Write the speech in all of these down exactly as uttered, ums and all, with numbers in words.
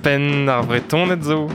pen ar bretonet zo.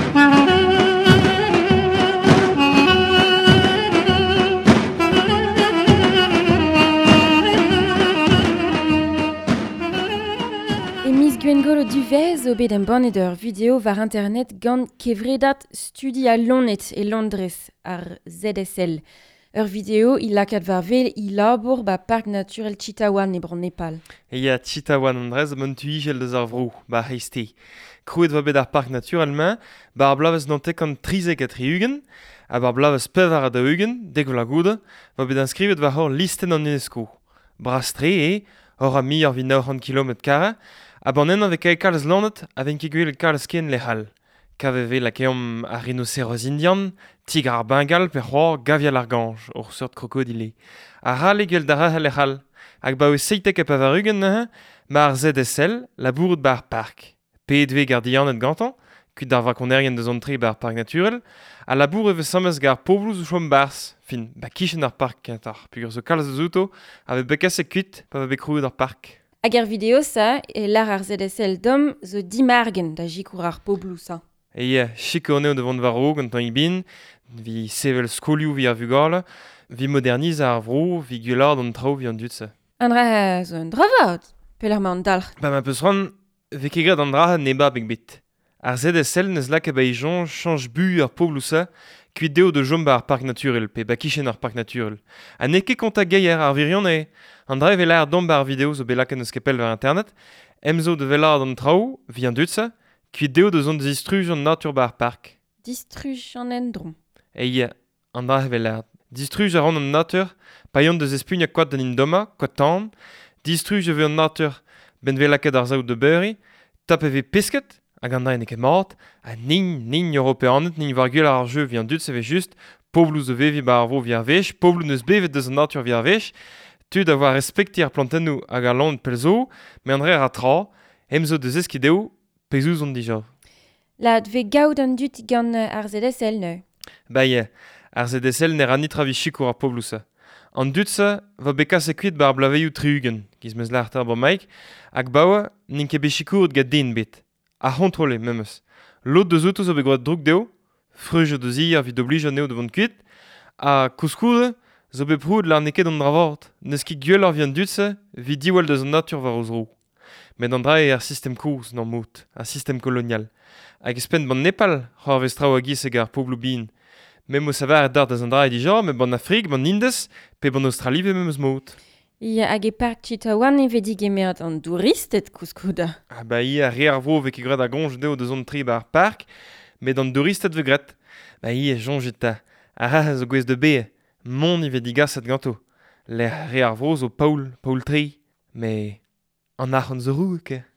E miz Gwengolo Duvez o bet en bannet ur video var internet gant kevredat studi a Lonet e Londres ar Z S L. Ur video il lakat var vel i labour ba park naturel Chitawan e bron Nepal. E ya Chitawan Andrez mon tuigel deus ar vrou, ba heiste. Krouet va bet ar park naturelmañ, ba ar blavez nantek an trizek a triugen, a bar blavez pevar a daougen, dek vla goude, va bet inskrivet va hor listen an UNESCO. Brastre e, hor a mi ar vi naoc'h kilometr kara, a ban en avek ae kalz landet a ven ket gwell kalz ken le hal. Kaveve la keom a rhinocéros indian, tigre ar bengal per c'hor gavial ar ganj, ur sort krokodile. A hal e gwell dara le hal, hag ba o seitek e pavarugen nehe, ma ar Z S L, la bourd ba ar park. Pe edve gardianet gantan, kuit dar vakonerien deus an tri ba ar park naturel, a la bourd eve samez gar poblouz ou chom bars, fin, ba kichen ar park kentar, pugur zo kalz eus outo, ave bekas e kuit pa va bekrouet ar park. Hag ar video sa, e lar ar Z S L dom zo dimargen da jikour ar poblou sa. E ya, chiko aneo devant var o gant an ibin, vi sevel skolioù vi ar vugale, vi moderniz ar vrou, vi gwellard an trao vi an dutse. An dra zo an dravad, peler ma an dalc'h. Ba ma peus ran, ve kegret an dra ne ba beg bit. Ar Z S L neus lak e beijon chanj bu ar poblou sa, kuit deo de jom ba ar park naturel, pe ba kichen ar park naturel. Ha ne ket konta geier ar virion e, an dra e velar dom ba ar video zo belak en eus kepel ver internet, emzo de velard an trao, vi an dutse, kuit deo de zon distruj an natur ba ar park. Distruj an endron. E ya, an dra e velar. Distruj ar an an natur, pa yon deus espugn a kwad d'an indoma, kwad tan, distruj e ve an natur, ben velaket ar zaout de beuri, tap e ve pesket, hag an da en eke mat, a nin, nin europeanet, nin var gwell ar jeu vi an dut, se ve just, poblou zo vevi ba ar vo vi ar vech, poblou neus bevet deus an natur vi ar vech, tud a war respekti ar plantennou hag ar land pel zo, me an dre ar tra, emzo deus eskideo, pezouz on dija. La dve gaout an dut gant euh, ar Z S L neu. Ba ye, ar Z S L ne ra nit ravi chikour ar poblou sa. An dut sa, va bekas e kuit ba ar blaveioù triugen, giz meus la ar tar ba maik, hag baoa, nin ket bet chikour gant den bet. A c'hontrole, memeus. Lot deus auto zo begrat droug deo, freuj o deus ir vi d'oblij aneo devant kuit, a kouskoude, zo be proud la neket an dravort, neus ki gwell ar vi an dut sa, vi diwall deus an natur var ouz rou. Met an dra e ar sistem kouz nan mout, ar sistem kolonial. Hag espen ban Nepal, c'hor vez trao a giz eg ar poblou bin. Mem o savar dar deus an dra e dija, me ban Afrik, ban Indes, pe ban Australie ve memeus mout. Ya hag e park Chitawan e vedig emeat an douristet kouskouda. Ah ba i a re ar vro ve ket gret a gonj deo deus an tri ba ar park, met an douristet ve gret. Ba i e jonget ta. A ra zo gwez de be, mon i vedigaset ganto. Le re ar vro zo paoul, paoul tri. Me an ar an zo roue ke.